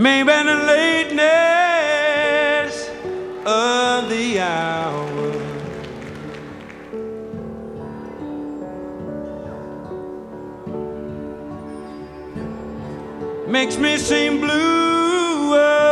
maybe the lateness of the hour makes me seem bluer